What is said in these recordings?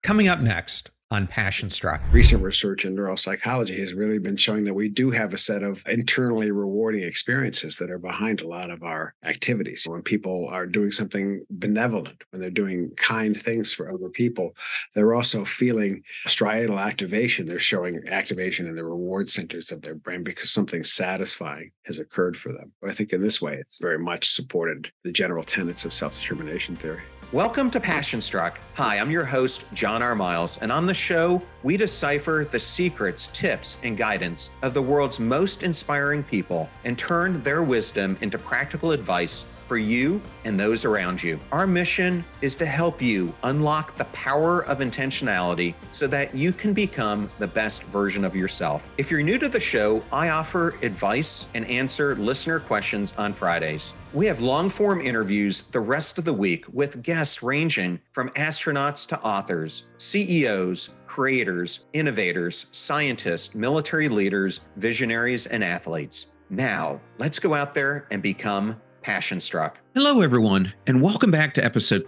Coming up next on Passion Struck. Recent research in neuropsychology has really been showing that we do have a set of internally rewarding experiences that are behind a lot of our activities. When people are doing something benevolent, when they're doing kind things for other people, they're also feeling striatal activation. They're showing activation in the reward centers of their brain because something satisfying has occurred for them. I think in this way, it's very much supported the general tenets of self-determination theory. Welcome to Passion Struck. Hi, I'm your host, John R. Miles, and on the show, we decipher the secrets, tips, and guidance of the world's most inspiring people and turn their wisdom into practical advice for you and those around you. Our mission is to help you unlock the power of intentionality so that you can become the best version of yourself. If you're new to the show, I offer advice and answer listener questions on Fridays. We have long-form interviews the rest of the week with guests ranging from astronauts to authors, CEOs, creators, innovators, scientists, military leaders, visionaries, and athletes. Now, let's go out there and become Passion Struck. Hello, everyone, and welcome back to episode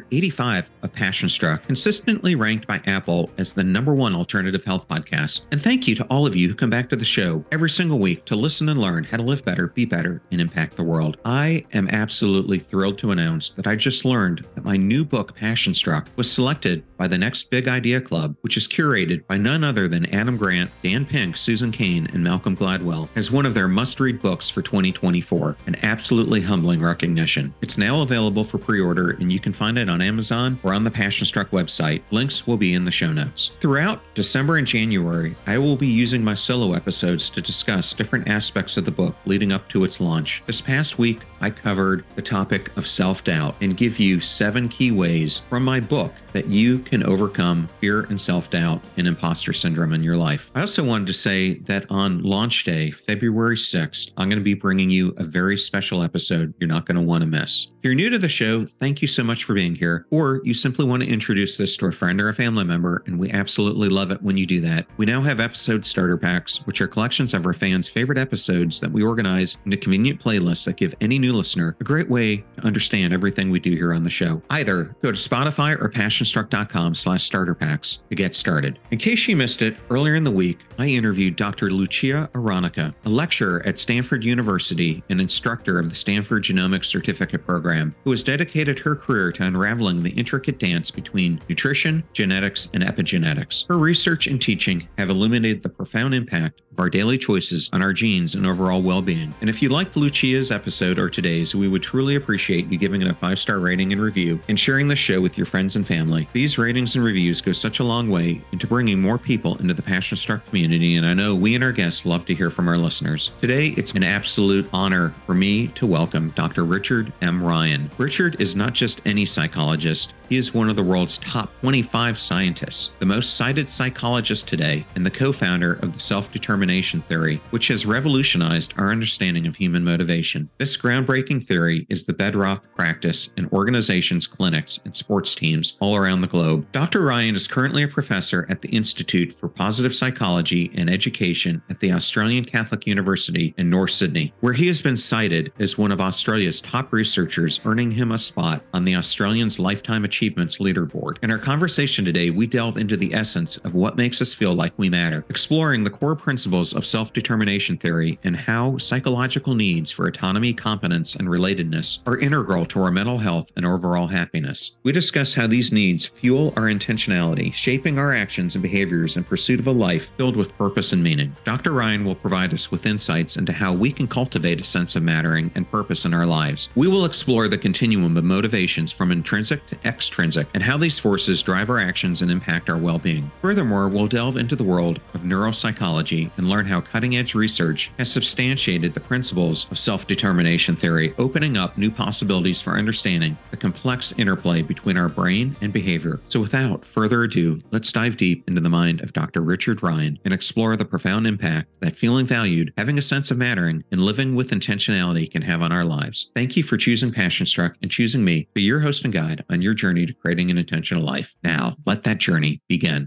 385 of Passion Struck, consistently ranked by Apple as the #1 alternative health podcast. And thank you to all of you who come back to the show every single week to listen and learn how to live better, be better, and impact the world. I am absolutely thrilled to announce that I just learned that my new book, Passion Struck, was selected by the Next Big Idea Club, which is curated by none other than Adam Grant, Dan Pink, Susan Cain, and Malcolm Gladwell, as one of their must-read books for 2024, an absolutely humbling recognition. It's now available for pre-order, and you can find it on Amazon or on the Passion Struck website. Links will be in the show notes. Throughout December and January, I will be using my solo episodes to discuss different aspects of the book leading up to its launch. This past week, I covered the topic of self-doubt and give you 7 key ways from my book that you can overcome fear and self-doubt and imposter syndrome in your life. I also wanted to say that on launch day, February 6th, I'm going to be bringing you a very special episode you're not going to want to miss. If you're new to the show, thank you so much for being here, or you simply want to introduce this to a friend or a family member, and we absolutely love it when you do that. We now have episode starter packs, which are collections of our fans' favorite episodes that we organize into convenient playlists that give any new listener a great way to understand everything we do here on the show. Either go to Spotify or passionstruck.com/starter packs to get started. In case you missed it, earlier in the week, I interviewed Dr. Lucia Aronica, a lecturer at Stanford University and instructor of the Stanford Genomics Certificate Program, who has dedicated her career to unraveling the intricate dance between nutrition, genetics, and epigenetics. Her research and teaching have illuminated the profound impact of our daily choices on our genes and overall well-being. And if you liked Lucia's episode or today's, we would truly appreciate you giving it a 5-star rating and review and sharing the show with your friends and family. These ratings and reviews go such a long way into bringing more people into the Passion Struck community, and I know we and our guests love to hear from our listeners. Today, it's an absolute honor for me to welcome Dr. Richard M. Ryan. Richard is not just any psychologist. He is one of the world's top 25 scientists, the most cited psychologist today, and the co-founder of the self-determination theory, which has revolutionized our understanding of human motivation. This groundbreaking theory is the bedrock practice in organizations, clinics, and sports teams all around the globe. Dr. Ryan is currently a professor at the Institute for Positive Psychology and Education at the Australian Catholic University in North Sydney, where he has been cited as one of Australia's top researchers, earning him a spot on the Australians Lifetime Achievements Leaderboard. In our conversation today, we delve into the essence of what makes us feel like we matter, exploring the core principles of self-determination theory and how psychological needs for autonomy, competence, and relatedness are integral to our mental health and overall happiness. We discuss how these needs fuel our intentionality, shaping our actions and behaviors in pursuit of a life filled with purpose and meaning. Dr. Ryan will provide us with insights into how we can cultivate a sense of mattering and purpose in our lives. We will explore the continuum of motivations from intrinsic to extrinsic and how these forces drive our actions and impact our well-being. Furthermore, we'll delve into the world of neuropsychology and learn how cutting-edge research has substantiated the principles of self-determination theory, opening up new possibilities for understanding the complex interplay between our brain and behavior. So without further ado, let's dive deep into the mind of Dr. Richard Ryan and explore the profound impact that feeling valued, having a sense of mattering, and living with intentionality can have on our lives. Thank you for choosing Passion Struck and choosing me to be your host and guide on your journey to creating an intentional life. Now, let that journey begin.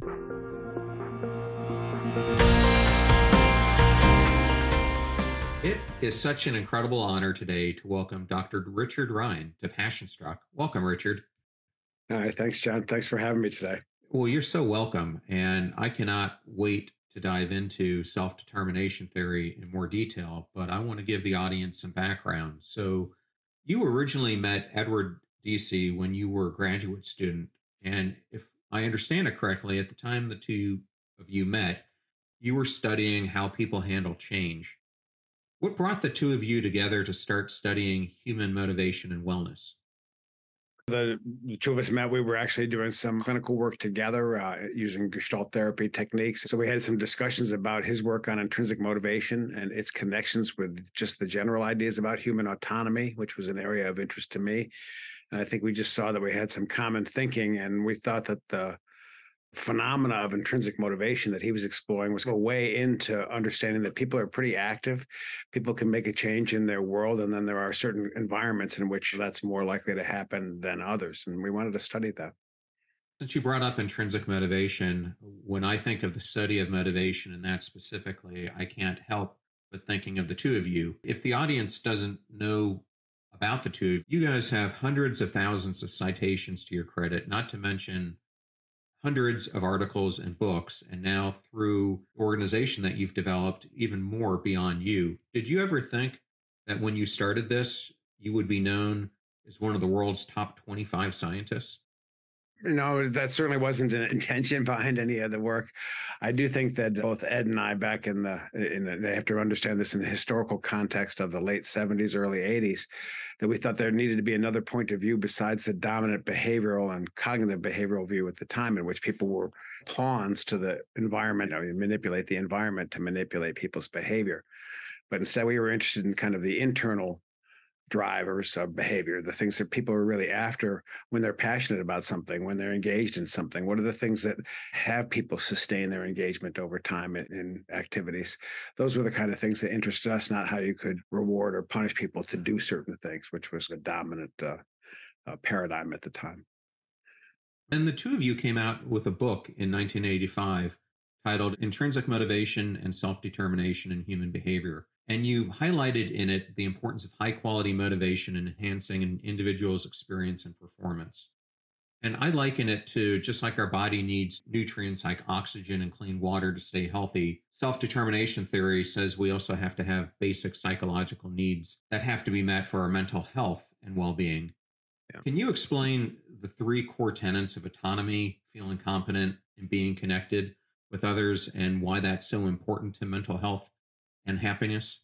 It is such an incredible honor today to welcome Dr. Richard Ryan to Passion Struck. Welcome, Richard. All right. Thanks, John. Thanks for having me today. Well, you're so welcome. And I cannot wait to dive into self determination theory in more detail, but I want to give the audience some background. So, you originally met Edward Deasy when you were a graduate student. And if I understand it correctly, at the time the two of you met, you were studying how people handle change. What brought the two of you together to start studying human motivation and wellness? The two of us met. We were actually doing some clinical work together using Gestalt therapy techniques. So we had some discussions about his work on intrinsic motivation and its connections with just the general ideas about human autonomy, which was an area of interest to me. And I think we just saw that we had some common thinking, and we thought that the phenomena of intrinsic motivation that he was exploring was a way into understanding that people are pretty active. People can make a change in their world, and then there are certain environments in which that's more likely to happen than others. And we wanted to study that. Since you brought up intrinsic motivation, when I think of the study of motivation and that specifically, I can't help but thinking of the two of you. If the audience doesn't know about the two of you, you guys have hundreds of thousands of citations to your credit, not to mention hundreds of articles and books, and now through organization that you've developed, even more beyond you. Did you ever think that when you started this, you would be known as one of the world's top 25 scientists? No, that certainly wasn't an intention behind any of the work. I do think that both Ed and I, back they have to understand this in the historical context of the late 70s, early 80s, that we thought there needed to be another point of view besides the dominant behavioral and cognitive behavioral view at the time, in which people were pawns to the environment, manipulate the environment to manipulate people's behavior. But instead, we were interested in kind of the internal drivers of behavior, the things that people are really after when they're passionate about something, when they're engaged in something. What are the things that have people sustain their engagement over time in activities? Those were the kind of things that interested us, not how you could reward or punish people to do certain things, which was the dominant paradigm at the time. And the two of you came out with a book in 1985 titled Intrinsic Motivation and Self Determination in Human Behavior. And you highlighted in it the importance of high quality motivation in enhancing an individual's experience and performance. And I liken it to just like our body needs nutrients like oxygen and clean water to stay healthy, self determination theory says we also have to have basic psychological needs that have to be met for our mental health and well being. Yeah. Can you explain the three core tenets of autonomy, feeling competent, and being connected with others, and why that's so important to mental health and happiness?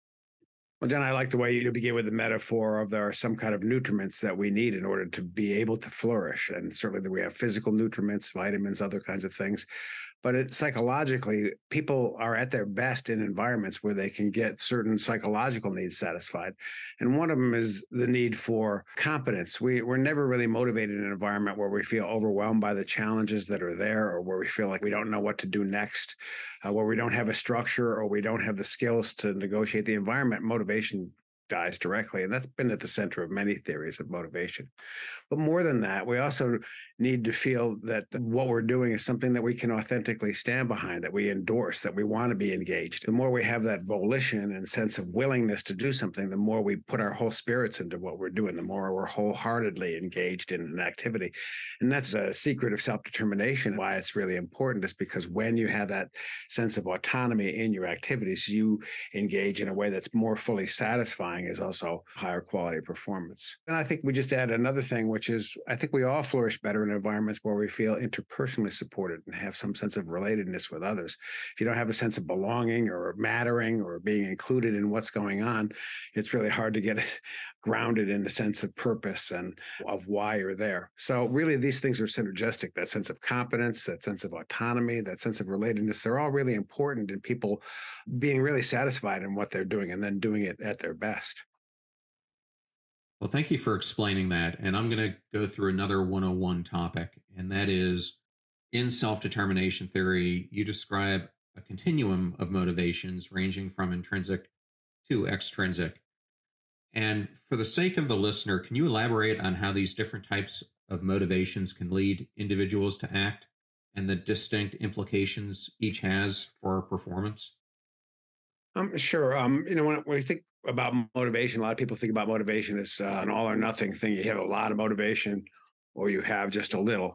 Well, John, I like the way you begin with the metaphor of there are some kind of nutriments that we need in order to be able to flourish. And certainly we have physical nutriments, vitamins, other kinds of things. But psychologically, people are at their best in environments where they can get certain psychological needs satisfied. And one of them is the need for competence. We're never really motivated in an environment where we feel overwhelmed by the challenges that are there, or where we feel like we don't know what to do next, where we don't have a structure or we don't have the skills to negotiate the environment. Motivation dies directly. And that's been at the center of many theories of motivation. But more than that, we also need to feel that what we're doing is something that we can authentically stand behind, that we endorse, that we want to be engaged. The more we have that volition and sense of willingness to do something, the more we put our whole spirits into what we're doing, the more we're wholeheartedly engaged in an activity. And that's a secret of self-determination. Why it's really important is because when you have that sense of autonomy in your activities, you engage in a way that's more fully satisfying, is also higher quality performance. And I think we just add another thing, which is I think we all flourish better in environments where we feel interpersonally supported and have some sense of relatedness with others. If you don't have a sense of belonging or mattering or being included in what's going on, it's really hard to get grounded in a sense of purpose and of why you're there. So really, these things are synergistic. That sense of competence, that sense of autonomy, that sense of relatedness, they're all really important in people being really satisfied in what they're doing and then doing it at their best. Well, thank you for explaining that. And I'm going to go through another 101 topic, and that is in self determination theory, you describe a continuum of motivations ranging from intrinsic to extrinsic. And for the sake of the listener, can you elaborate on how these different types of motivations can lead individuals to act and the distinct implications each has for performance? Sure. When we think about motivation, a lot of people think about motivation as an all or nothing thing. You have a lot of motivation or you have just a little.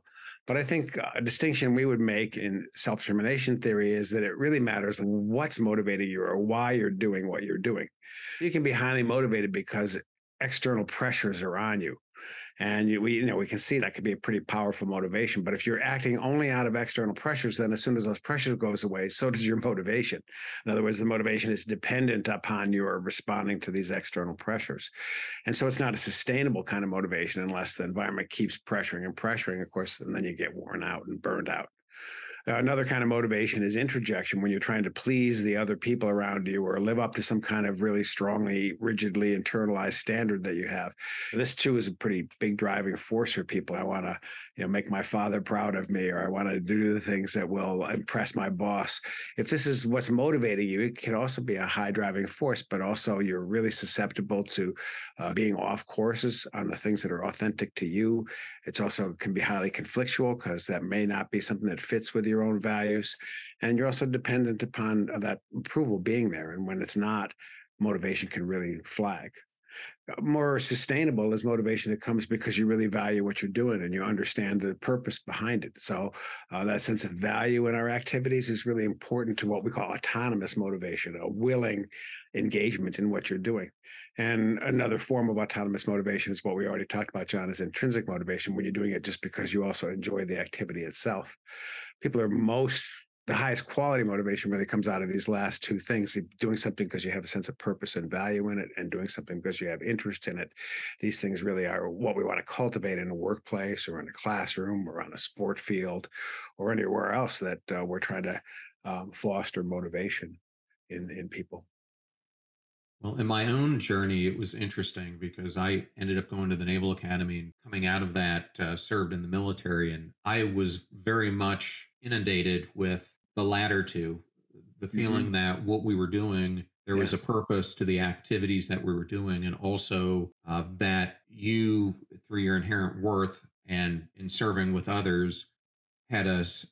But I think a distinction we would make in self-determination theory is that it really matters what's motivating you or why you're doing what you're doing. You can be highly motivated because external pressures are on you. And we can see that could be a pretty powerful motivation. But if you're acting only out of external pressures, then as soon as those pressures goes away, so does your motivation. In other words, the motivation is dependent upon your responding to these external pressures. And so it's not a sustainable kind of motivation unless the environment keeps pressuring and pressuring, of course, and then you get worn out and burned out. Another kind of motivation is introjection, when you're trying to please the other people around you or live up to some kind of really strongly, rigidly internalized standard that you have. This too is a pretty big driving force for people. I want to, make my father proud of me, or I want to do the things that will impress my boss. If this is what's motivating you, it can also be a high driving force, but also you're really susceptible to being off courses on the things that are authentic to you. It's also can be highly conflictual because that may not be something that fits with your own values. And you're also dependent upon that approval being there. And when it's not, motivation can really flag. More sustainable is motivation that comes because you really value what you're doing and you understand the purpose behind it. So that sense of value in our activities is really important to what we call autonomous motivation, a willing engagement in what you're doing. And another form of autonomous motivation is what we already talked about, John, is intrinsic motivation, when you're doing it just because you also enjoy the activity itself. People are the highest quality motivation really comes out of these last two things: doing something because you have a sense of purpose and value in it, and doing something because you have interest in it. These things really are what we want to cultivate in a workplace or in a classroom or on a sport field or anywhere else that we're trying to foster motivation in people. Well, in my own journey, it was interesting because I ended up going to the Naval Academy, and coming out of that, served in the military. And I was very much inundated with the latter two, the feeling that what we were doing, there was a purpose to the activities that we were doing. And also that you, through your inherent worth and in serving with others, had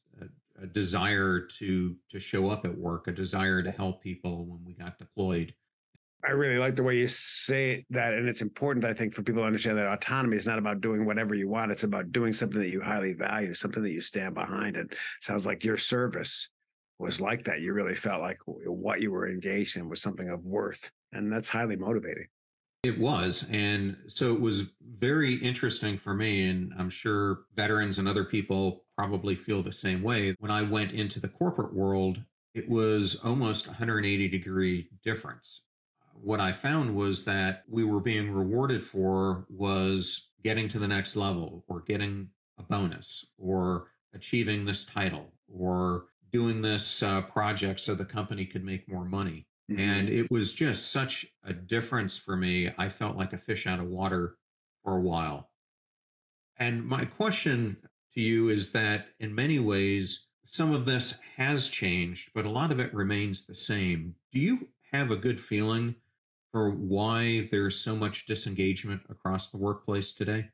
a desire to show up at work, a desire to help people when we got deployed. I really like the way you say that. And it's important, I think, for people to understand that autonomy is not about doing whatever you want. It's about doing something that you highly value, something that you stand behind. And it sounds like your service was like that. You really felt like what you were engaged in was something of worth. And that's highly motivating. It was. And so it was very interesting for me. And I'm sure veterans and other people probably feel the same way. When I went into the corporate world, it was almost 180-degree difference. What I found was that we were being rewarded for was getting to the next level, or getting a bonus, or achieving this title, or doing this project so the company could make more money. And it was just such a difference for me. I felt like a fish out of water for a while. And my question to you is that in many ways, some of this has changed, but a lot of it remains the same. Do you have a good feeling for why there's so much disengagement across the workplace today?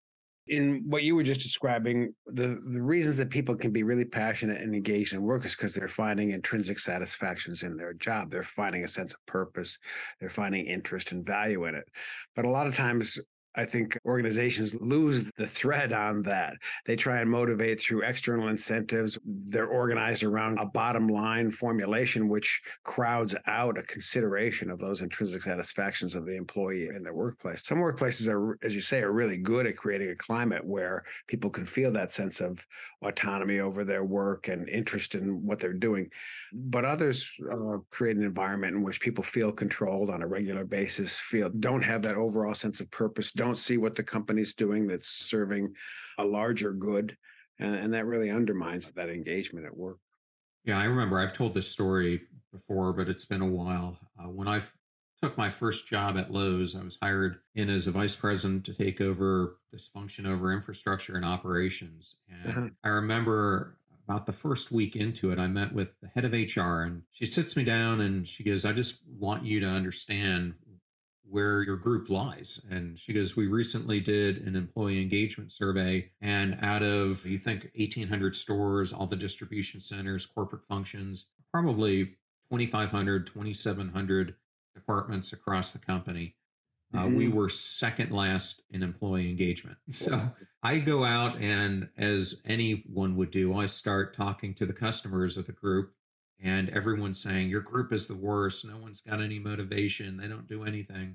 In what you were just describing, the reasons that people can be really passionate and engaged in work is because they're finding intrinsic satisfactions in their job. They're finding a sense of purpose. They're finding interest and value in it. But a lot of times, I think organizations lose the thread on that. They try and motivate through external incentives. They're organized around a bottom line formulation, which crowds out a consideration of those intrinsic satisfactions of the employee in their workplace. Some workplaces are, as you say, are really good at creating a climate where people can feel that sense of autonomy over their work and interest in what they're doing. But others create an environment in which people feel controlled on a regular basis, don't have that overall sense of purpose, don't see what the company's doing that's serving a larger good. And that really undermines that engagement at work. Yeah, I remember I've told this story before, but it's been a while. When I took my first job at Lowe's, I was hired in as a vice president to take over this function over infrastructure and operations. And I remember about the first week into it, I met with the head of HR, and she sits me down and she goes, "I just want you to understand where your group lies." And she goes, "We recently did an employee engagement survey, and out of, you think, 1,800 stores, all the distribution centers, corporate functions, probably 2,500, 2,700 departments across the company, We were second last in employee engagement. So I go out and, as anyone would do, I start talking to the customers of the group, and everyone's saying, your group is the worst. No one's got any motivation. They don't do anything,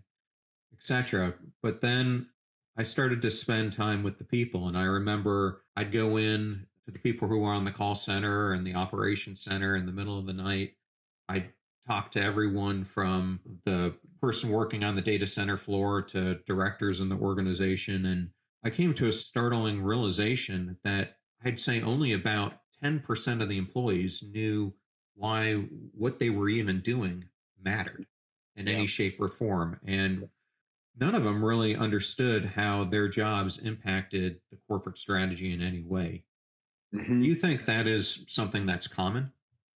etc. But then I started to spend time with the people. And I remember I'd go in to the people who were on the call center and the operations center in the middle of the night. I'd talk to everyone from the person working on the data center floor to directors in the organization. And I came to a startling realization that I'd say only about 10% of the employees knew why what they were even doing mattered in any shape or form. And none of them really understood how their jobs impacted the corporate strategy in any way. Do you think that is something that's common?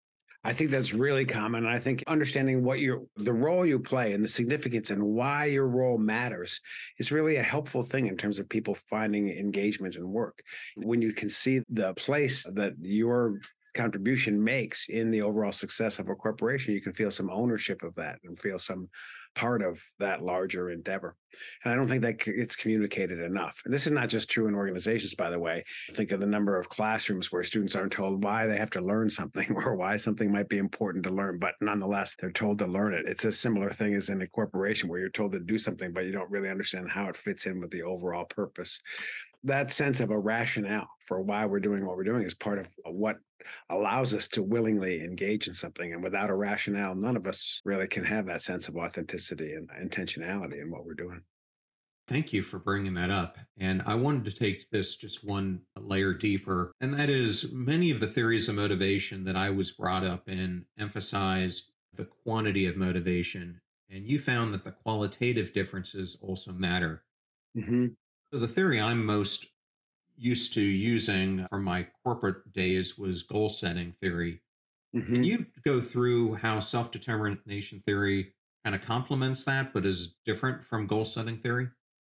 I think that's really common. And I think understanding the role you play and the significance and why your role matters is really a helpful thing in terms of people finding engagement in work. When you can see the place that your contribution makes in the overall success of a corporation, you can feel some ownership of that and feel some part of that larger endeavor. And I don't think that it's communicated enough. And this is not just true in organizations, by the way. Think of the number of classrooms where students aren't told why they have to learn something or why something might be important to learn, but nonetheless, they're told to learn it. It's a similar thing as in a corporation where you're told to do something, but you don't really understand how it fits in with the overall purpose. That sense of a rationale for why we're doing what we're doing is part of what allows us to willingly engage in something. And without a rationale, none of us really can have that sense of authenticity and intentionality in what we're doing. Thank you for bringing that up. And I wanted to take this just one layer deeper. And that is, many of the theories of motivation that I was brought up in emphasize the quantity of motivation. And you found that the qualitative differences also matter. Mm-hmm. So the theory I'm most used to using from my corporate days was goal setting theory. Mm-hmm. Can you go through how self determination theory kind of complements that, but is different from goal setting theory?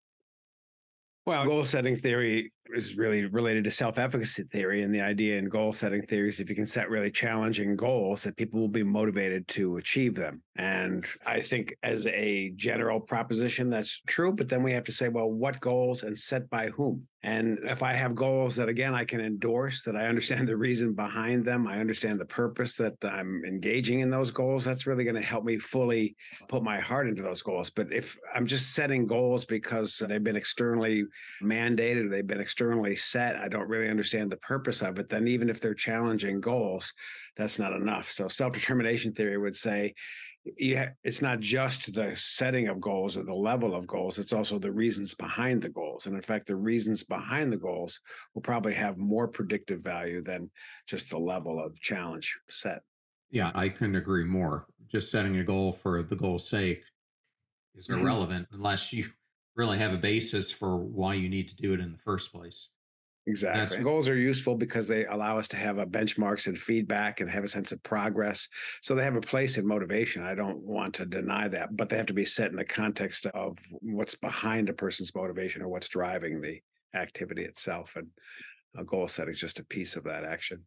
Well, goal setting theory is really related to self-efficacy theory, and the idea in goal setting theory is if you can set really challenging goals, that people will be motivated to achieve them. And I think as a general proposition, that's true. But then we have to say, well, what goals and set by whom? And if I have goals that, again, I can endorse, that I understand the reason behind them, I understand the purpose that I'm engaging in those goals, that's really going to help me fully put my heart into those goals. But if I'm just setting goals because they've been externally mandated, or they've been externally set, I don't really understand the purpose of it, then even if they're challenging goals, that's not enough. So self-determination theory would say, it's not just the setting of goals or the level of goals, it's also the reasons behind the goals. And in fact, the reasons behind the goals will probably have more predictive value than just the level of challenge set. Yeah, I couldn't agree more. Just setting a goal for the goal's sake is irrelevant unless you really have a basis for why you need to do it in the first place. Exactly. Goals are useful because they allow us to have a benchmarks and feedback and have a sense of progress. So they have a place in motivation. I don't want to deny that, but they have to be set in the context of what's behind a person's motivation or what's driving the activity itself. And a goal setting is just a piece of that action.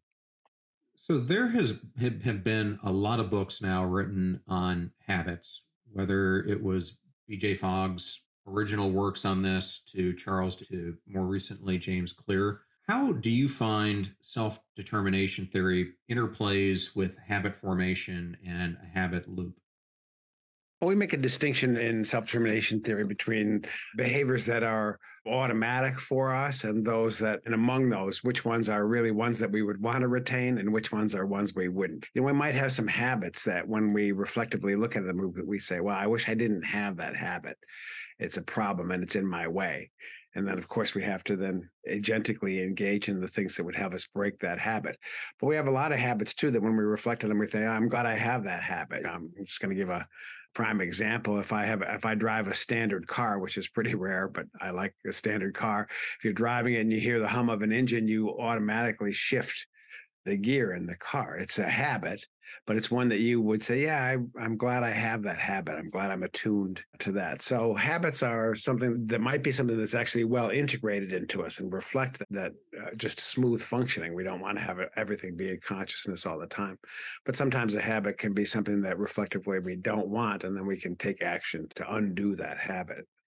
So there have been a lot of books now written on habits, whether it was BJ Fogg's original works on this to Charles to more recently James Clear. How do you find self-determination theory interplays with habit formation and a habit loop? Well, we make a distinction in self-determination theory between behaviors that are automatic for us and those that, and among those, which ones are really ones that we would want to retain and which ones are ones we wouldn't. We might have some habits that when we reflectively look at them, we say, well, I wish I didn't have that habit. It's a problem and it's in my way. And then, of course, we have to then agentically engage in the things that would have us break that habit. But we have a lot of habits, too, that when we reflect on them, we think, I'm glad I have that habit. I'm just going to give a prime example. If I drive a standard car, which is pretty rare, but I like a standard car, if you're driving it and you hear the hum of an engine, you automatically shift the gear in the car. It's a habit, but it's one that you would say, yeah, I'm glad I have that habit. I'm glad I'm attuned to that. So habits are something that might be something that's actually well integrated into us and reflect that just smooth functioning. We don't want to have everything be in consciousness all the time. But sometimes a habit can be something that reflectively we don't want, and then we can take action to undo that habit.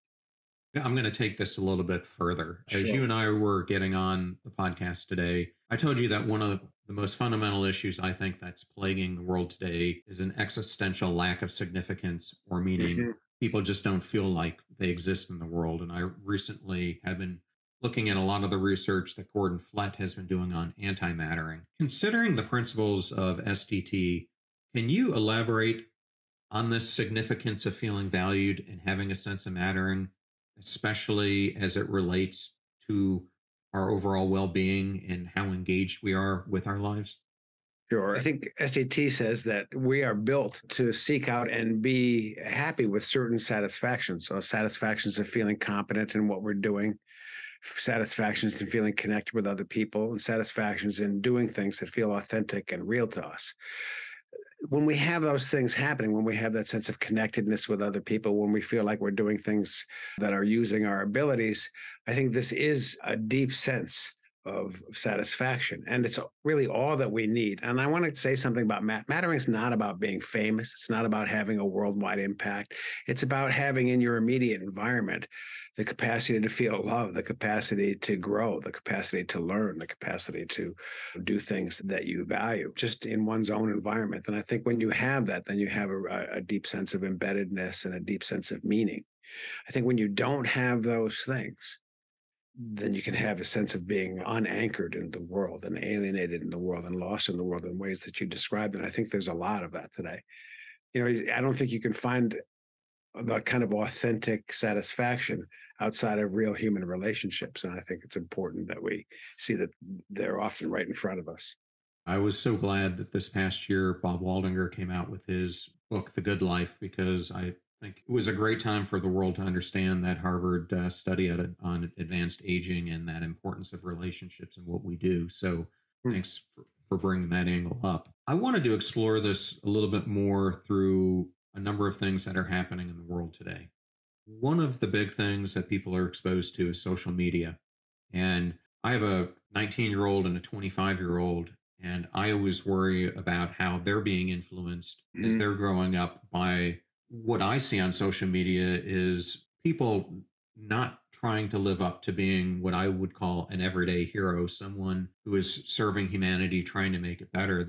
Yeah, I'm going to take this a little bit further. As you Sure. and I were getting on the podcast today, I told you that one of the most fundamental issues I think that's plaguing the world today is an existential lack of significance or meaning. Hmm. People just don't feel like they exist in the world. And I recently have been looking at a lot of the research that Gordon Flett has been doing on antimattering. Considering the principles of SDT, can you elaborate on this significance of feeling valued and having a sense of mattering, especially as it relates to our overall well being and how engaged we are with our lives? Sure. I think SAT says that we are built to seek out and be happy with certain satisfactions. So, satisfactions of feeling competent in what we're doing, satisfactions in feeling connected with other people, and satisfactions in doing things that feel authentic and real to us. When we have those things happening, when we have that sense of connectedness with other people, when we feel like we're doing things that are using our abilities, I think this is a deep sense of satisfaction. And it's really all that we need. And I want to say something about mattering is not about being famous. It's not about having a worldwide impact. It's about having in your immediate environment the capacity to feel love, the capacity to grow, the capacity to learn, the capacity to do things that you value just in one's own environment. And I think when you have that, then you have a deep sense of embeddedness and a deep sense of meaning. I think when you don't have those things, then you can have a sense of being unanchored in the world and alienated in the world and lost in the world in ways that you described. And I think there's a lot of that today. I don't think you can find the kind of authentic satisfaction outside of real human relationships. And I think it's important that we see that they're often right in front of us. I was so glad that this past year Bob Waldinger came out with his book, The Good Life, because I think it was a great time for the world to understand that Harvard study on advanced aging and that importance of relationships and what we do. So Hmm. thanks for bringing that angle up. I wanted to explore this a little bit more through a number of things that are happening in the world today. One of the big things that people are exposed to is social media. And I have a 19-year-old and a 25-year-old, and I always worry about how they're being influenced as Mhm. they're growing up by what I see on social media is people not trying to live up to being what I would call an everyday hero, someone who is serving humanity, trying to make it better.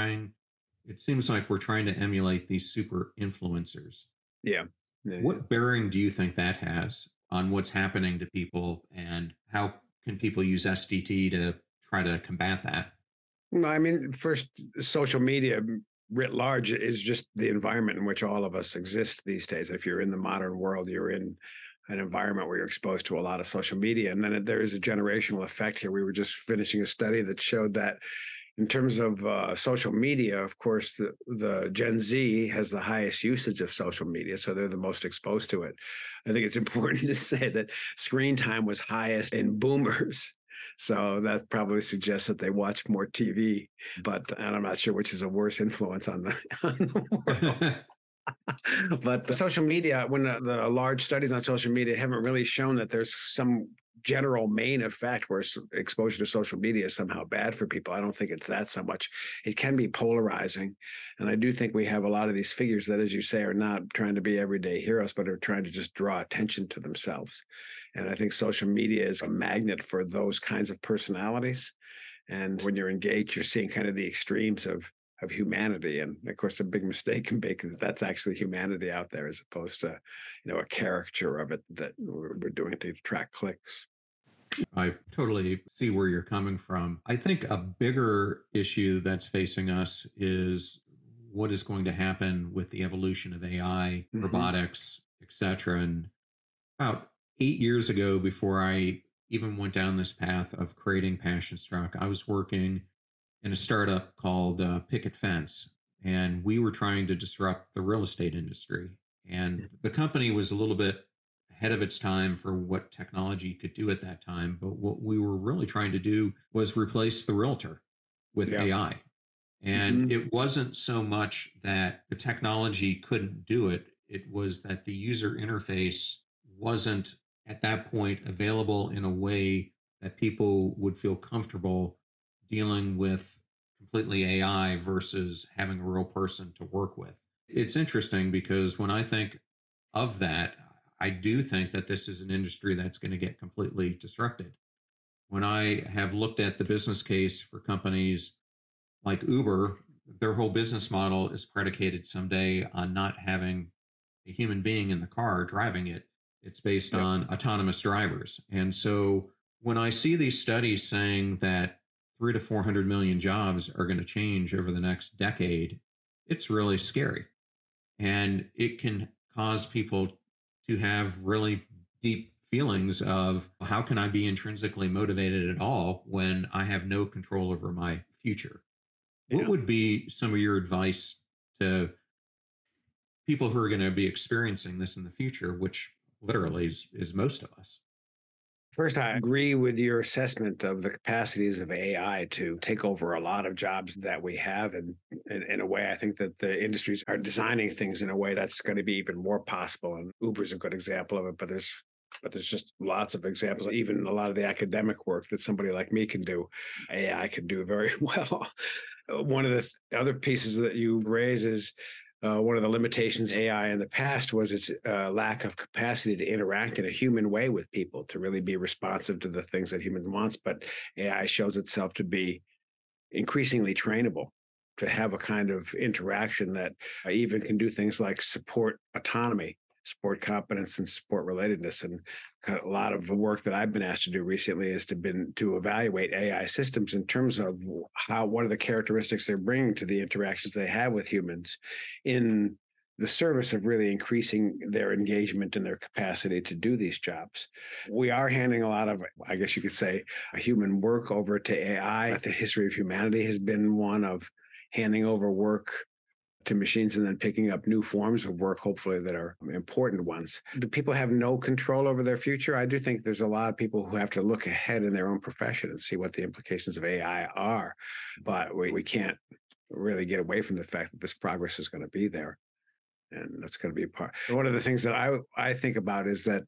It seems like we're trying to emulate these super influencers. Yeah. Yeah. Yeah. What bearing do you think that has on what's happening to people, and how can people use SDT to try to combat that? No, I mean, first, social media writ large is just the environment in which all of us exist these days. If you're in the modern world, you're in an environment where you're exposed to a lot of social media. And then there is a generational effect here. We were just finishing a study that showed that in terms of social media, of course, the Gen Z has the highest usage of social media, so they're the most exposed to it. I think it's important to say that screen time was highest in boomers. So that probably suggests that they watch more TV, and I'm not sure which is a worse influence on the, on the world. But the social media, when the large studies on social media haven't really shown that there's some general main effect where exposure to social media is somehow bad for people. I don't think it's that so much. It can be polarizing. And I do think we have a lot of these figures that, as you say, are not trying to be everyday heroes, but are trying to just draw attention to themselves. And I think social media is a magnet for those kinds of personalities. And when you're engaged, you're seeing kind of the extremes of humanity. And of course, a big mistake can be that that's actually humanity out there as opposed to, a caricature of it that we're doing to attract clicks. I totally see where you're coming from. I think a bigger issue that's facing us is what is going to happen with the evolution of AI, Mhm. robotics, etc. And about 8 years ago, before I even went down this path of creating Passion Struck, I was working in a startup called Picket Fence, and we were trying to disrupt the real estate industry. And the company was a little bit ahead of its time for what technology could do at that time. But what we were really trying to do was replace the realtor with Yeah. AI. And Mhm. it wasn't so much that the technology couldn't do it, it was that the user interface wasn't at that point available in a way that people would feel comfortable dealing with completely AI versus having a real person to work with. It's interesting because when I think of that, I do think that this is an industry that's going to get completely disrupted. When I have looked at the business case for companies like Uber, their whole business model is predicated someday on not having a human being in the car driving it. It's based Yep. on autonomous drivers. And so when I see these studies saying that 300 to 400 million jobs are going to change over the next decade, it's really scary. And it can cause people to have really deep feelings of how can I be intrinsically motivated at all when I have no control over my future? What Yeah. would be some of your advice to people who are going to be experiencing this in the future, which literally is most of us? First, I agree with your assessment of the capacities of AI to take over a lot of jobs that we have. And in a way, I think that the industries are designing things in a way that's going to be even more possible. And Uber's a good example of it, but there's just lots of examples. Even a lot of the academic work that somebody like me can do, AI can do very well. One of the other pieces that you raise is one of the limitations of AI in the past was its lack of capacity to interact in a human way with people, to really be responsive to the things that humans wants. But AI shows itself to be increasingly trainable, to have a kind of interaction that even can do things like support autonomy, support competence, and support relatedness. And a lot of the work that I've been asked to do recently is to evaluate AI systems in terms of what are the characteristics they're bringing to the interactions they have with humans in the service of really increasing their engagement and their capacity to do these jobs. We are handing a lot of, I guess you could say, human work over to AI. The history of humanity has been one of handing over work to machines and then picking up new forms of work, hopefully that are important ones. Do people have no control over their future? I do think there's a lot of people who have to look ahead in their own profession and see what the implications of AI are. But we can't really get away from the fact that this progress is going to be there. And that's going to be a part. One of the things that I think about is that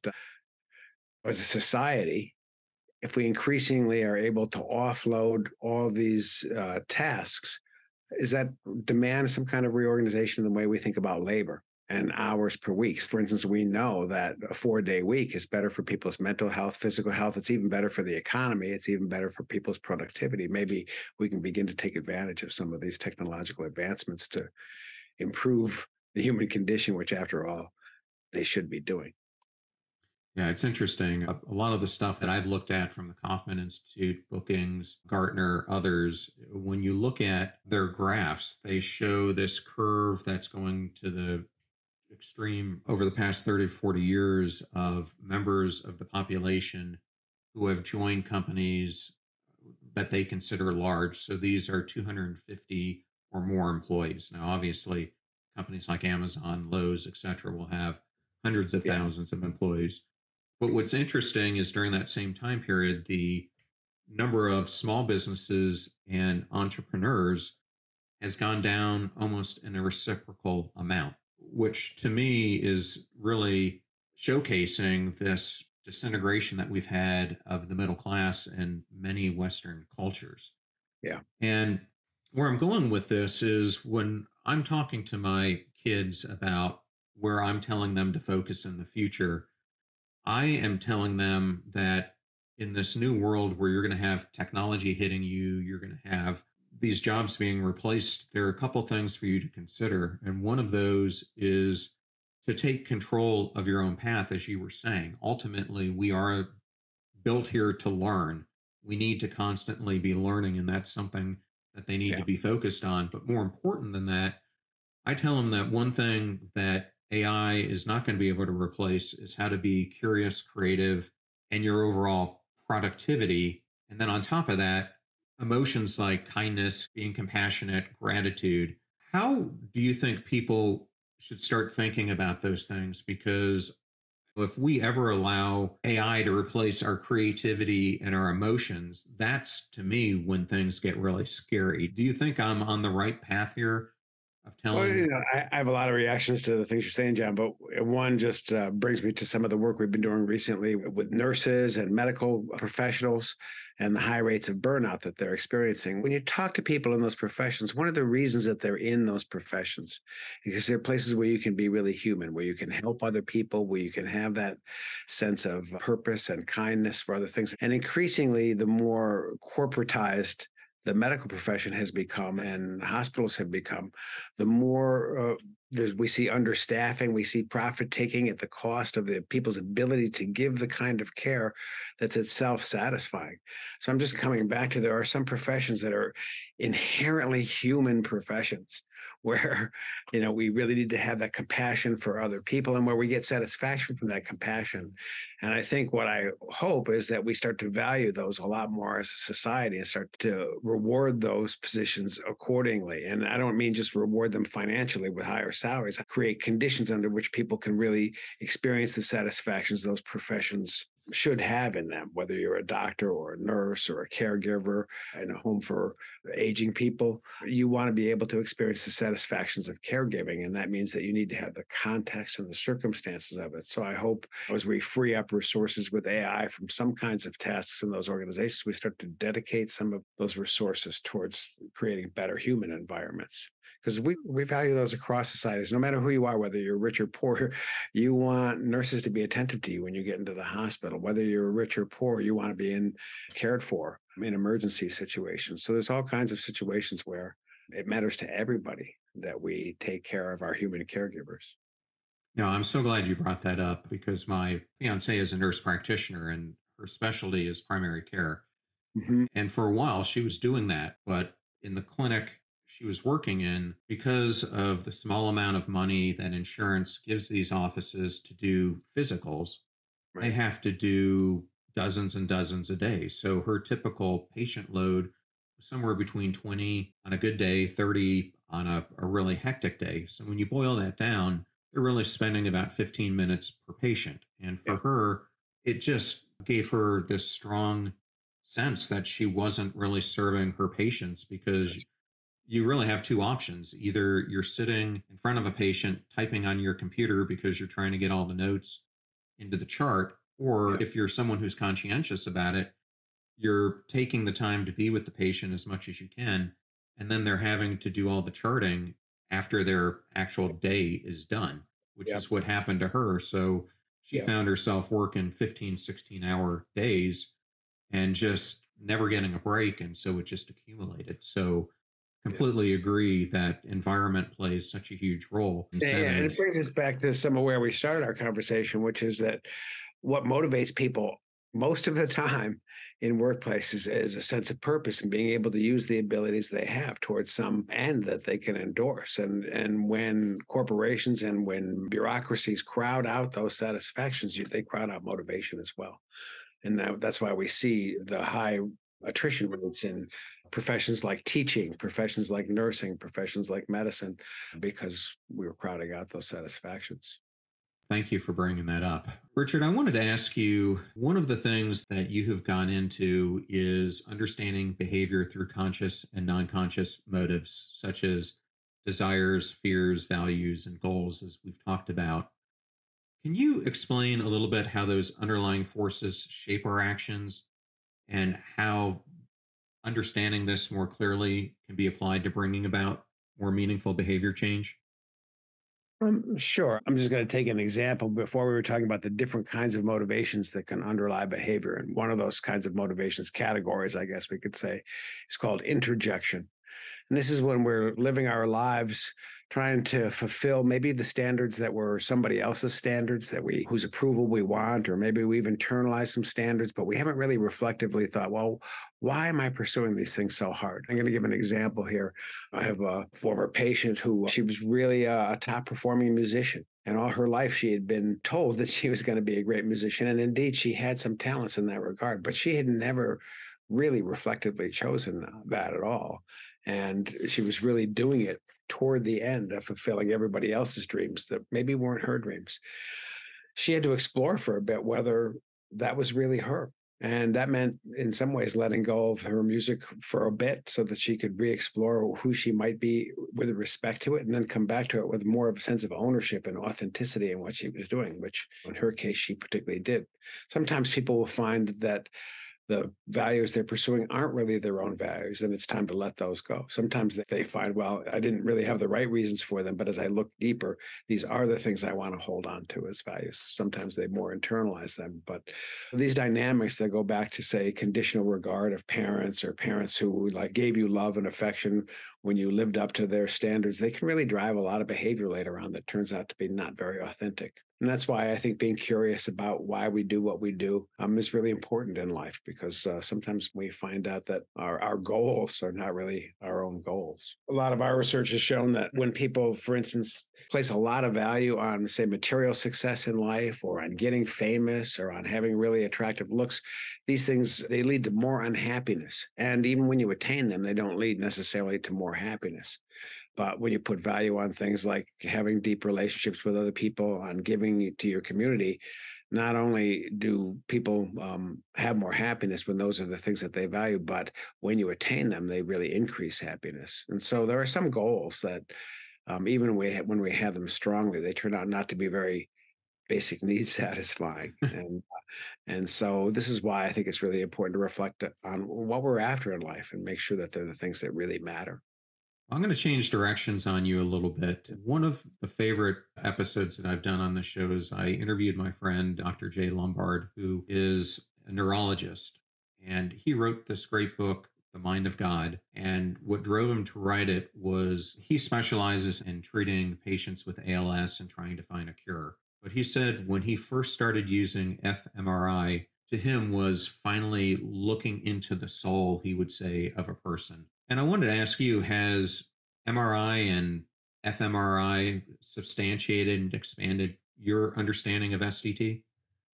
as a society, if we increasingly are able to offload all these tasks, is that demand some kind of reorganization in the way we think about labor and hours per week? For instance, we know that a 4-day week is better for people's mental health, physical health. It's even better for the economy. It's even better for people's productivity. Maybe we can begin to take advantage of some of these technological advancements to improve the human condition, which after all, they should be doing. Yeah, it's interesting. A lot of the stuff that I've looked at from the Kauffman Institute, Bookings, Gartner, others, when you look at their graphs, they show this curve that's going to the extreme over the past 30 to 40 years of members of the population who have joined companies that they consider large. So these are 250 or more employees. Now, obviously, companies like Amazon, Lowe's, et cetera, will have hundreds of Yeah. thousands of employees. But what's interesting is during that same time period, the number of small businesses and entrepreneurs has gone down almost in a reciprocal amount, which to me is really showcasing this disintegration that we've had of the middle class in many Western cultures. Yeah. And where I'm going with this is when I'm talking to my kids about where I'm telling them to focus in the future, I am telling them that in this new world where you're going to have technology hitting you, you're going to have these jobs being replaced, there are a couple things for you to consider. And one of those is to take control of your own path, as you were saying. Ultimately, we are built here to learn. We need to constantly be learning, and that's something that they need Yeah. to be focused on. But more important than that, I tell them that one thing that AI is not going to be able to replace is how to be curious, creative, and your overall productivity. And then on top of that, emotions like kindness, being compassionate, gratitude. How do you think people should start thinking about those things? Because if we ever allow AI to replace our creativity and our emotions, that's to me when things get really scary. Do you think I'm on the right path here of Well, telling. I have a lot of reactions to the things you're saying, John, but one just brings me to some of the work we've been doing recently with nurses and medical professionals and the high rates of burnout that they're experiencing. When you talk to people in those professions, one of the reasons that they're in those professions, because they're places where you can be really human, where you can help other people, where you can have that sense of purpose and kindness for other things. And increasingly, the more corporatized the medical profession has become and hospitals have become, the more we see understaffing, we see profit taking at the cost of the people's ability to give the kind of care that's itself satisfying. So I'm just coming back to there are some professions that are inherently human professions where we really need to have that compassion for other people and where we get satisfaction from that compassion. And I think what I hope is that we start to value those a lot more as a society and start to reward those positions accordingly. And I don't mean just reward them financially with higher salaries, create conditions under which people can really experience the satisfactions those professions should have in them, whether you're a doctor or a nurse or a caregiver in a home for aging people. You want to be able to experience the satisfactions of caregiving. And that means that you need to have the context and the circumstances of it. So I hope as we free up resources with AI from some kinds of tasks in those organizations, we start to dedicate some of those resources towards creating better human environments. Because we value those across societies, no matter who you are, whether you're rich or poor, you want nurses to be attentive to you when you get into the hospital. Whether you're rich or poor, you want to be cared for in emergency situations. So there's all kinds of situations where it matters to everybody that we take care of our human caregivers. No, I'm so glad you brought that up because my fiance is a nurse practitioner and her specialty is primary care. Mm-hmm. And for a while, she was doing that. But in the clinic she was working in, because of the small amount of money that insurance gives these offices to do physicals, they Right. have to do dozens and dozens a day. So her typical patient load was somewhere between 20 on a good day, 30 on a really hectic day. So when you boil that down, they're really spending about 15 minutes per patient. And for Yeah. her, it just gave her this strong sense that she wasn't really serving her patients because That's, you really have two options. Either you're sitting in front of a patient typing on your computer because you're trying to get all the notes into the chart, or yeah. if you're someone who's conscientious about it, you're taking the time to be with the patient as much as you can. And then they're having to do all the charting after their actual day is done, which Yeah. is what happened to her. So she Yeah. found herself working 15, 16-hour days and just never getting a break. And so it just accumulated. So Yeah. completely agree that environment plays such a huge role. Yeah, and it Incentives. brings us back to some of where we started our conversation, which is that what motivates people most of the time in workplaces is a sense of purpose and being able to use the abilities they have towards some end that they can endorse. And when corporations and when bureaucracies crowd out those satisfactions, they crowd out motivation as well. And that's why we see the high attrition rates in professions like teaching, professions like nursing, professions like medicine, because we were crowding out those satisfactions. Thank you for bringing that up. Richard, I wanted to ask you, one of the things that you have gone into is understanding behavior through conscious and non conscious motives, such as desires, fears, values, and goals, as we've talked about. Can you explain a little bit how those underlying forces shape our actions and how understanding this more clearly can be applied to bringing about more meaningful behavior change? Sure. I'm just going to take an example. Before we were talking about the different kinds of motivations that can underlie behavior. And one of those kinds of motivations, categories, I guess we could say, is called interjection. And this is when we're living our lives trying to fulfill maybe the standards that were somebody else's standards whose approval we want, or maybe we've internalized some standards, but we haven't really reflectively thought, well, why am I pursuing these things so hard? I'm going to give an example here. I have a former patient who she was really a top performing musician. And all her life, she had been told that she was going to be a great musician. And indeed, she had some talents in that regard, but she had never really reflectively chosen that at all. And she was really doing it toward the end of fulfilling everybody else's dreams that maybe weren't her dreams. She had to explore for a bit whether that was really her. And that meant, in some ways, letting go of her music for a bit so that she could re explore who she might be with respect to it, and then come back to it with more of a sense of ownership and authenticity in what she was doing, which in her case, she particularly did. Sometimes people will find that the values they're pursuing aren't really their own values, and it's time to let those go. Sometimes they find, well, I didn't really have the right reasons for them, but as I look deeper, these are the things I want to hold on to as values. Sometimes they more internalize them, but these dynamics that go back to, say, conditional regard of parents, or parents who like gave you love and affection when you lived up to their standards, they can really drive a lot of behavior later on that turns out to be not very authentic. And that's why I think being curious about why we do what we do is really important in life, because sometimes we find out that our goals are not really our own goals. A lot of our research has shown that when people, for instance, place a lot of value on, say, material success in life, or on getting famous, or on having really attractive looks, these things, they lead to more unhappiness. And even when you attain them, they don't lead necessarily to more happiness. But when you put value on things like having deep relationships with other people, on giving to your community, not only do people have more happiness when those are the things that they value, but when you attain them, they really increase happiness. And so there are some goals that even when we have them strongly, they turn out not to be very basic needs satisfying. And so this is why I think it's really important to reflect on what we're after in life and make sure that they're the things that really matter. I'm going to change directions on you a little bit. One of the favorite episodes that I've done on the show is I interviewed my friend, Dr. Jay Lombard, who is a neurologist. And he wrote this great book, The Mind of God. And what drove him to write it was he specializes in treating patients with ALS and trying to find a cure. But he said when he first started using fMRI, to him was finally looking into the soul, he would say, of a person. And I wanted to ask you, has MRI and fMRI substantiated and expanded your understanding of SDT?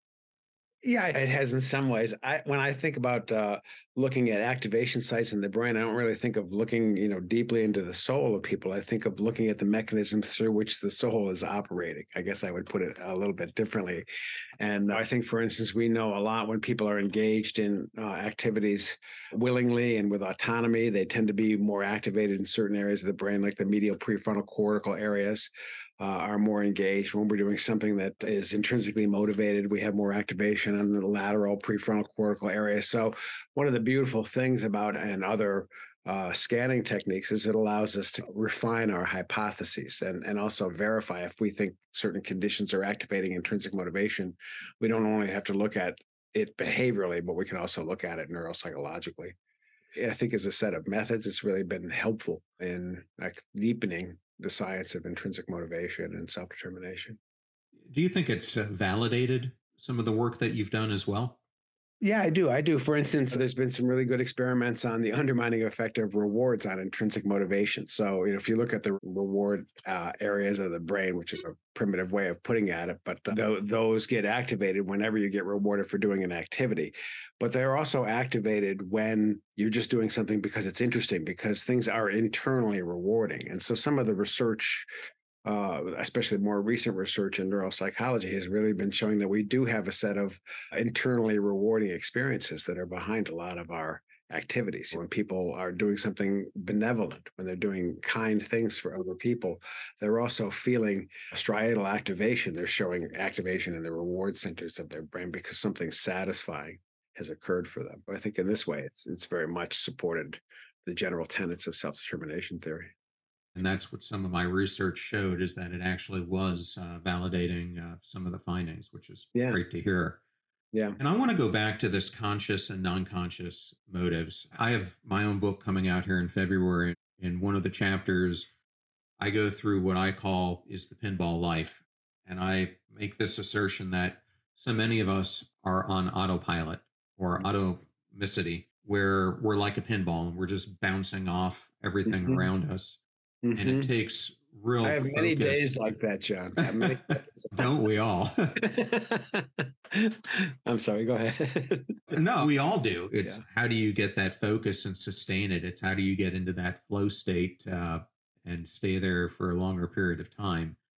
Yeah, it has in some ways. When I think about looking at activation sites in the brain, I don't really think of looking, deeply into the soul of people. I think of looking at the mechanisms through which the soul is operating. I guess I would put it a little bit differently. And I think, for instance, we know a lot when people are engaged in activities willingly and with autonomy, they tend to be more activated in certain areas of the brain, like the medial prefrontal cortical areas. Are more engaged. When we're doing something that is intrinsically motivated, we have more activation in the lateral prefrontal cortical area. So one of the beautiful things about and other scanning techniques is it allows us to refine our hypotheses and also verify if we think certain conditions are activating intrinsic motivation. We don't only have to look at it behaviorally, but we can also look at it neuropsychologically. I think as a set of methods, it's really been helpful in deepening the science of intrinsic motivation and self-determination. Do you think it's validated some of the work that you've done as well? Yeah, I do. I do. For instance, there's been some really good experiments on the undermining effect of rewards on intrinsic motivation. So, if you look at the reward areas of the brain, which is a primitive way of putting at it, but those get activated whenever you get rewarded for doing an activity. But they're also activated when you're just doing something because it's interesting, because things are internally rewarding. And so some of the research, especially more recent research in neuropsychology, has really been showing that we do have a set of internally rewarding experiences that are behind a lot of our activities. When people are doing something benevolent, when they're doing kind things for other people, they're also feeling striatal activation. They're showing activation in the reward centers of their brain because something satisfying has occurred for them. I think in this way, it's very much supported the general tenets of self-determination theory. And that's what some of my research showed, is that it actually was validating some of the findings, which is Yeah. great to hear. Yeah. And I want to go back to this conscious and non-conscious motives. I have my own book coming out here in February. In one of the chapters, I go through what I call is the pinball life. And I make this assertion that so many of us are on autopilot or automicity, where we're like a pinball and we're just bouncing off everything around us. And it takes real I have many focus. days like that, John. I have many Don't we all? I'm sorry, go ahead. No, we all do. It's how do you get that focus and sustain it? It's how do you get into that flow state and stay there for a longer period of time?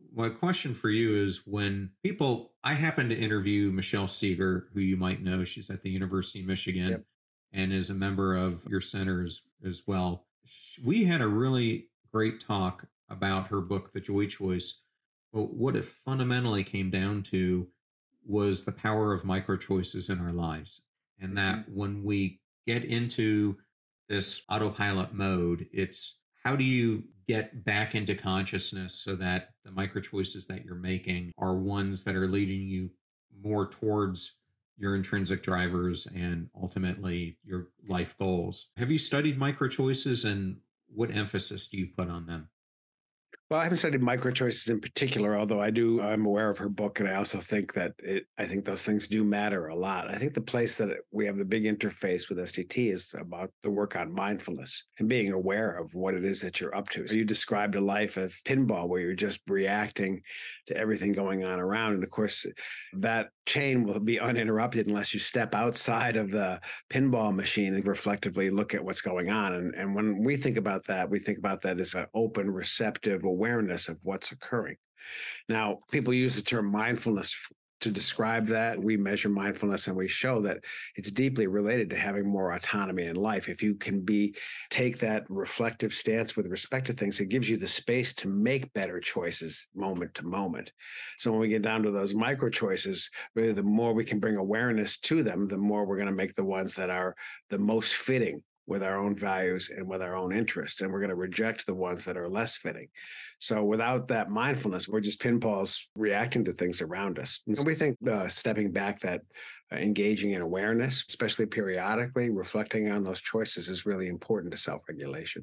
my question for you is when people, I happen to interview Michelle Seeger, who you might know. She's at the University of Michigan Yep. and is a member of your center as well. We had a really great talk about her book, The Joy Choice. But what it fundamentally came down to was the power of micro choices in our lives. And Mhm. that when we get into this autopilot mode, it's how do you get back into consciousness so that the micro choices that you're making are ones that are leading you more towards your intrinsic drivers and ultimately your life goals. Have you studied micro choices and what emphasis do you put on them? Well, I haven't studied micro choices in particular, although I'm aware of her book, and I also think that I think those things do matter a lot. I think the place that we have the big interface with STT is about the work on mindfulness and being aware of what it is that you're up to. So you described a life of pinball where you're just reacting to everything going on around. And of course, that chain will be uninterrupted unless you step outside of the pinball machine and reflectively look at what's going on. And when we think about that, we think about that as an open, receptive awareness of what's occurring. Now, people use the term mindfulness to describe that. We measure mindfulness and we show that it's deeply related to having more autonomy in life. If you can take that reflective stance with respect to things, it gives you the space to make better choices moment to moment. So when we get down to those micro choices, really the more we can bring awareness to them, the more we're going to make the ones that are the most fitting with our own values and with our own interests. And we're going to reject the ones that are less fitting. So without that mindfulness, we're just pinballs reacting to things around us. And we think stepping back, that engaging in awareness, especially periodically, reflecting on those choices is really important to self-regulation.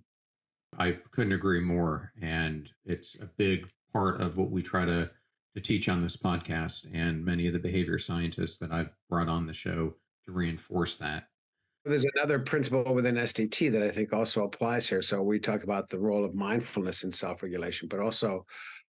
I couldn't agree more. And it's a big part of what we try to teach on this podcast and many of the behavior scientists that I've brought on the show to reinforce that. There's another principle within SDT that I think also applies here. So we talk about the role of mindfulness in self-regulation, but also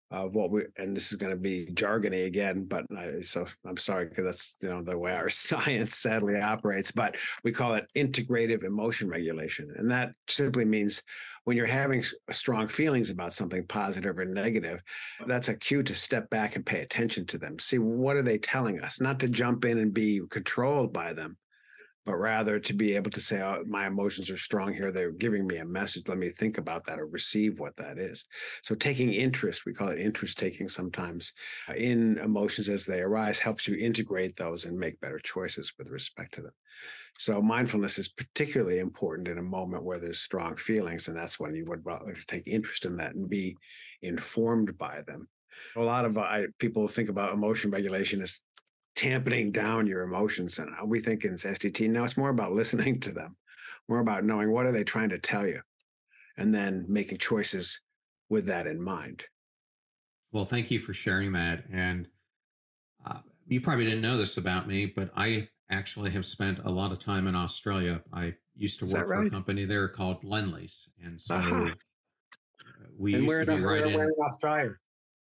and this is going to be jargony again, but so I'm sorry because that's the way our science sadly operates. But we call it integrative emotion regulation, and that simply means when you're having strong feelings about something positive or negative, that's a cue to step back and pay attention to them. See, what are they telling us? Not to jump in and be controlled by them, but rather to be able to say, oh, my emotions are strong here. They're giving me a message. Let me think about that or receive what that is. So taking interest, we call it interest taking sometimes, in emotions as they arise, helps you integrate those and make better choices with respect to them. So mindfulness is particularly important in a moment where there's strong feelings. And that's when you would take interest in that and be informed by them. A lot of people think about emotion regulation as tamping down your emotions. And we think in SDT now it's more about listening to them, more about knowing what are they trying to tell you, and then making choices with that in mind. Well, thank you for sharing that. And you probably didn't know this about me, but I actually have spent a lot of time in Australia. I used to Is that work for a right? company there called Lendlease. And Aha. so we And used to be right where in in Australia?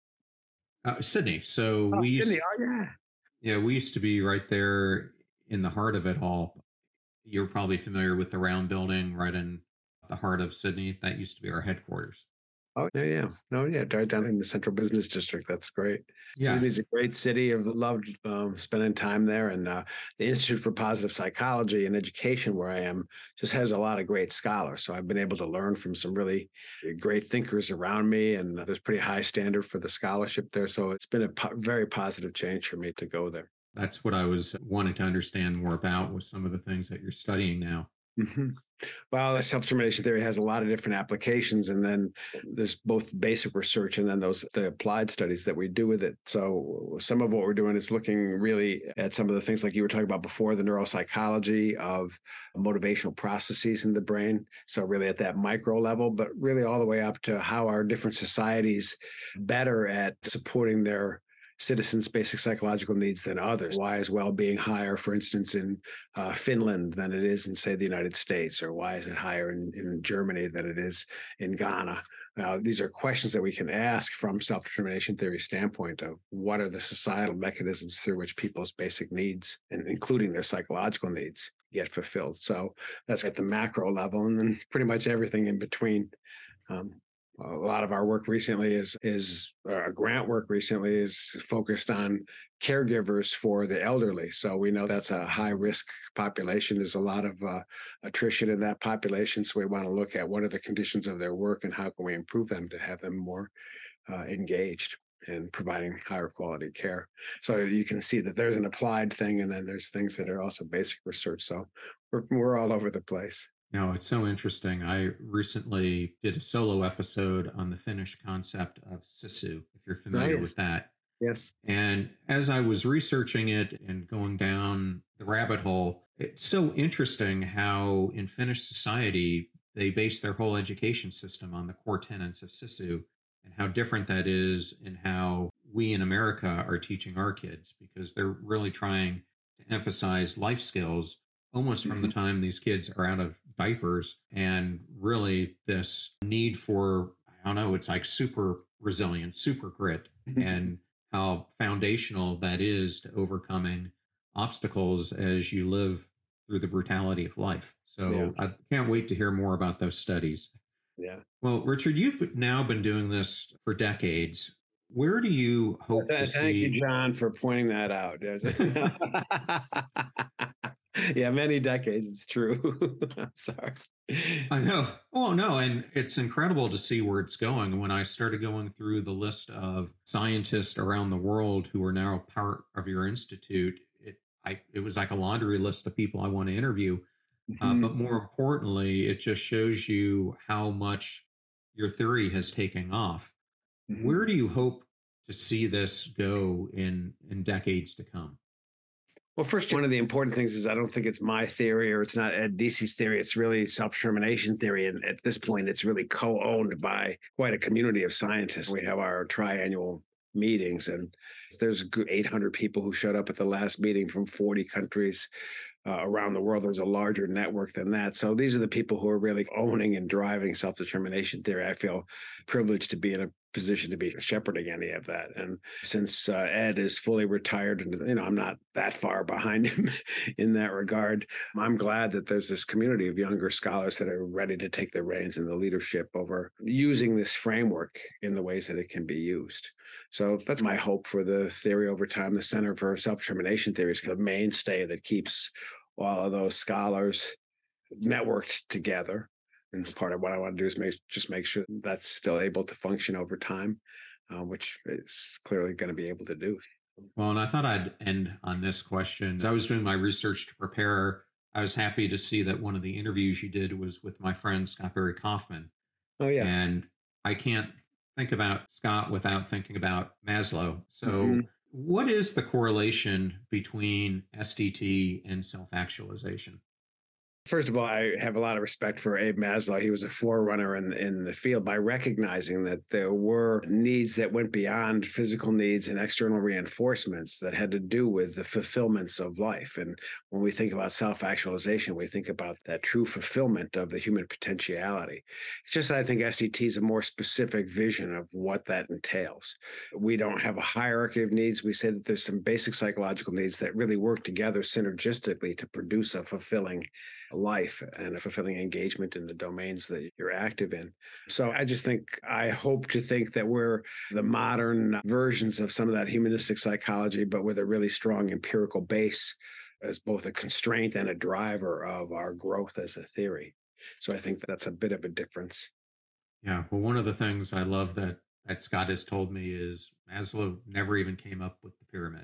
Sydney. So Oh, Sydney. Oh, yeah. yeah, we used to be right there in the heart of it all. You're probably familiar with the round building right in the heart of Sydney. That used to be our headquarters. Oh, yeah, yeah. No, yeah, right down in the central business district. That's great. Yeah, Sydney's a great city. I've loved spending time there. And the Institute for Positive Psychology and Education, where I am, just has a lot of great scholars. So I've been able to learn from some really great thinkers around me. And there's pretty high standard for the scholarship there. So it's been a very positive change for me to go there. that's what I was wanting to understand more about with some of the things that you're studying now. Mhm. Well, self-determination theory has a lot of different applications, and then there's both basic research and then the applied studies that we do with it. So some of what we're doing is looking really at some of the things like you were talking about before, the neuropsychology of motivational processes in the brain. So really at that micro level, but really all the way up to how are different societies better at supporting their citizens' basic psychological needs than others. Why is well-being higher, for instance, in Finland than it is in, say, the United States? Or why is it higher in Germany than it is in Ghana? These are questions that we can ask from self-determination theory standpoint of what are the societal mechanisms through which people's basic needs, and including their psychological needs, get fulfilled. So that's at the macro level, and then pretty much everything in between. Um, A lot of our work recently is grant work recently is focused on caregivers for the elderly. So we know that's a high risk population. There's a lot of attrition in that population. So we want to look at what are the conditions of their work and how can we improve them to have them more engaged in providing higher quality care. So you can see that there's an applied thing, and then there's things that are also basic research. So we're all over the place. No, it's so interesting. I recently did a solo episode on the Finnish concept of sisu, if you're familiar with Nice. that. Yes. And as I was researching it and going down the rabbit hole, it's so interesting how in Finnish society, they base their whole education system on the core tenets of sisu, and how different that is in how we in America are teaching our kids, because they're really trying to emphasize life skills almost from the Mhm. time these kids are out of diapers. And really, this need for, I don't know, it's like super resilience, super grit, and how foundational that is to overcoming obstacles as you live through the brutality of life. Yeah. So I can't wait to hear more about those studies. Yeah. Well, Richard, you've now been doing this for decades. Where do you hope to Thank you, see? John, for pointing that out. Yes. Yeah, many decades. It's true. I'm sorry. I know. Oh, no. And it's incredible to see where it's going. When I started going through the list of scientists around the world who are now part of your institute, it was like a laundry list of people I want to interview. But Mhm. more importantly, it just shows you how much your theory has taken off. Where Mhm. do you hope to see this go in decades to come? Well, first, one of the important things is I don't think it's my theory or it's not Ed Dici's theory. It's really self-determination theory. And at this point, it's really co-owned by quite a community of scientists. We have our triannual meetings, and there's a good 800 people who showed up at the last meeting from 40 countries around the world. There's a larger network than that. So these are the people who are really owning and driving self-determination theory. I feel privileged to be in a position to be shepherding any of that. And since Ed is fully retired, and I'm not that far behind him in that regard, I'm glad that there's this community of younger scholars that are ready to take the reins and the leadership over using this framework in the ways that it can be used. So that's my hope for the theory over time. The Center for Self-Determination Theory is kind of mainstay that keeps all of those scholars networked together. And part of what I want to do is make sure that's still able to function over time, which it's clearly going to be able to do. Well, and I thought I'd end on this question. As I was doing my research to prepare, I was happy to see that one of the interviews you did was with my friend Scott Barry Kaufman. Oh yeah. And I can't think about Scott without thinking about Maslow. So, Mhm. what is the correlation between SDT and self actualization? First of all, I have a lot of respect for Abe Maslow. He was a forerunner in the field by recognizing that there were needs that went beyond physical needs and external reinforcements that had to do with the fulfillments of life. And when we think about self-actualization, we think about that true fulfillment of the human potentiality. It's just that I think SDT is a more specific vision of what that entails. We don't have a hierarchy of needs. We say that there's some basic psychological needs that really work together synergistically to produce a fulfilling life and a fulfilling engagement in the domains that you're active in. So I hope to think that we're the modern versions of some of that humanistic psychology, but with a really strong empirical base as both a constraint and a driver of our growth as a theory. So I think that's a bit of a difference. Yeah. Well, one of the things I love that Scott has told me is Maslow never even came up with the pyramid.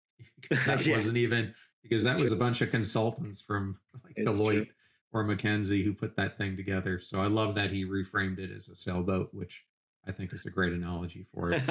That Yeah, wasn't even because it's that true. was a bunch of consultants from like It's true. Deloitte or McKinsey who put that thing together. So I love that he reframed it as a sailboat, which I think is a great analogy for it.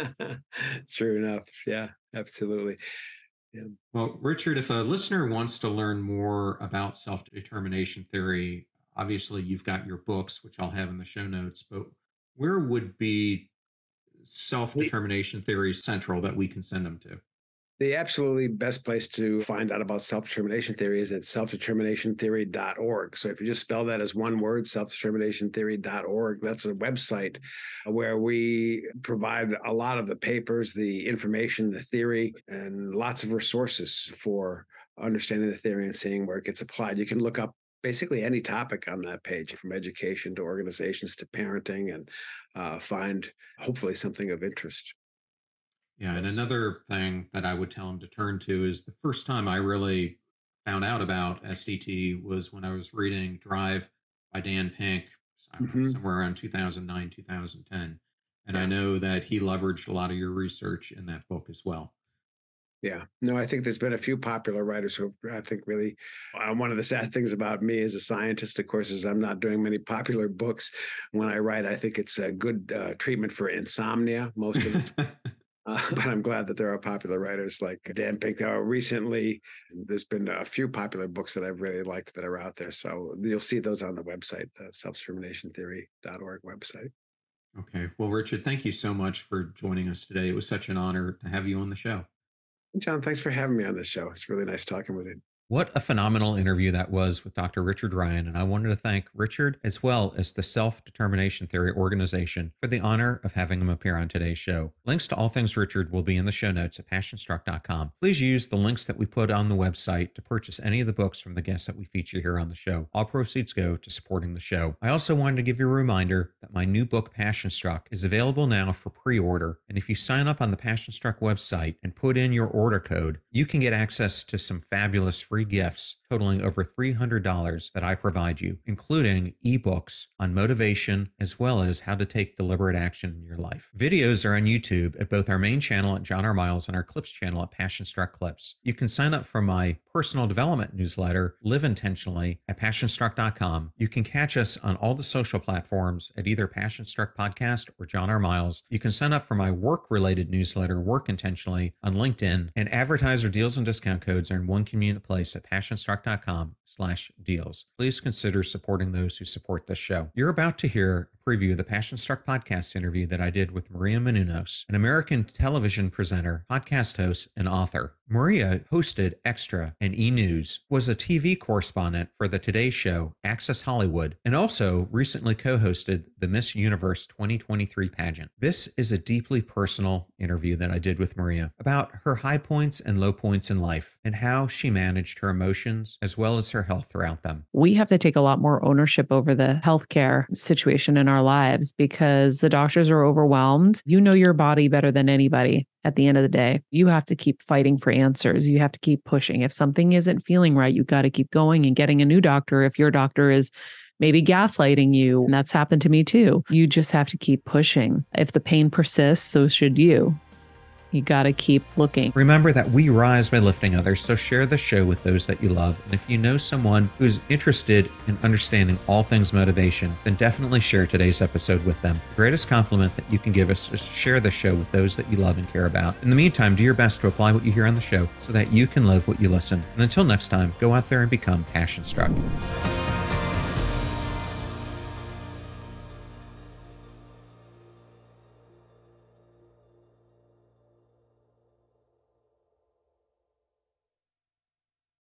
True enough. Yeah, absolutely. Yeah. Well, Richard, if a listener wants to learn more about self determination theory, obviously you've got your books, which I'll have in the show notes, but where would be self determination theory central that we can send them to? The absolutely best place to find out about self-determination theory is at selfdeterminationtheory.org. So if you just spell that as one word, selfdeterminationtheory.org, that's a website where we provide a lot of the papers, the information, the theory, and lots of resources for understanding the theory and seeing where it gets applied. You can look up basically any topic on that page, from education to organizations to parenting, and find hopefully something of interest. Yeah. And So, another thing that I would tell them to turn to is the first time I really found out about SDT was when I was reading Drive by Dan Pink, I don't know, mhm, somewhere around 2009, 2010. And I yeah. know that he leveraged a lot of your research in that book as well. Yeah, no, I think there's been a few popular writers who I think really. One of the sad things about me as a scientist, of course, is I'm not doing many popular books. When I write, I think it's a good treatment for insomnia most of the time. But I'm glad that there are popular writers like Dan Pink. Recently, there's been a few popular books that I've really liked that are out there. So you'll see those on the website, the self-discriminationtheory.org website. Okay. Well, Richard, thank you so much for joining us today. It was such an honor to have you on the show. John, thanks for having me on this show. It's really nice talking with you. What a phenomenal interview that was with Dr. Richard Ryan. And I wanted to thank Richard as well as the Self Determination Theory organization for the honor of having him appear on today's show. Links to all things Richard will be in the show notes at passionstruck.com. Please use the links that we put on the website to purchase any of the books from the guests that we feature here on the show. All proceeds go to supporting the show. I also wanted to give you a reminder that my new book, Passion Struck, is available now for pre-order. And if you sign up on the Passion Struck website and put in your order code, you can get access to some fabulous free gifts totaling over $300 that I provide you, including ebooks on motivation as well as how to take deliberate action in your life. Videos are on YouTube at both our main channel at John R. Miles and our Clips channel at Passion Struck Clips. You can sign up for my personal development newsletter, Live Intentionally, at passionstruck.com. You can catch us on all the social platforms at either Passion Struck Podcast or John R. Miles. You can sign up for my work-related newsletter, Work Intentionally, on LinkedIn, and advertiser deals and discount codes are in one convenient place at passionstruck.com/deals. Please consider supporting those who support this show. You're about to hear a preview of the Passion Struck podcast interview that I did with Maria Menounos, an American television presenter, podcast host, and author. Maria hosted Extra and E! News, was a TV correspondent for the Today Show, Access Hollywood, and also recently co-hosted the Miss Universe 2023 pageant. This is a deeply personal interview that I did with Maria about her high points and low points in life and how she managed her emotions as well as her health throughout them. We have to take a lot more ownership over the healthcare situation in our lives because the doctors are overwhelmed. You know your body better than anybody. At the end of the day, you have to keep fighting for answers. You have to keep pushing. If something isn't feeling right, you got to keep going and getting a new doctor. If your doctor is maybe gaslighting you, and that's happened to me too, you just have to keep pushing. If the pain persists, so should you. You got to keep looking. Remember that we rise by lifting others, so share the show with those that you love. And if you know someone who's interested in understanding all things motivation, then definitely share today's episode with them. The greatest compliment that you can give us is share the show with those that you love and care about. In the meantime, do your best to apply what you hear on the show so that you can live what you listen. And until next time, go out there and become passion struck.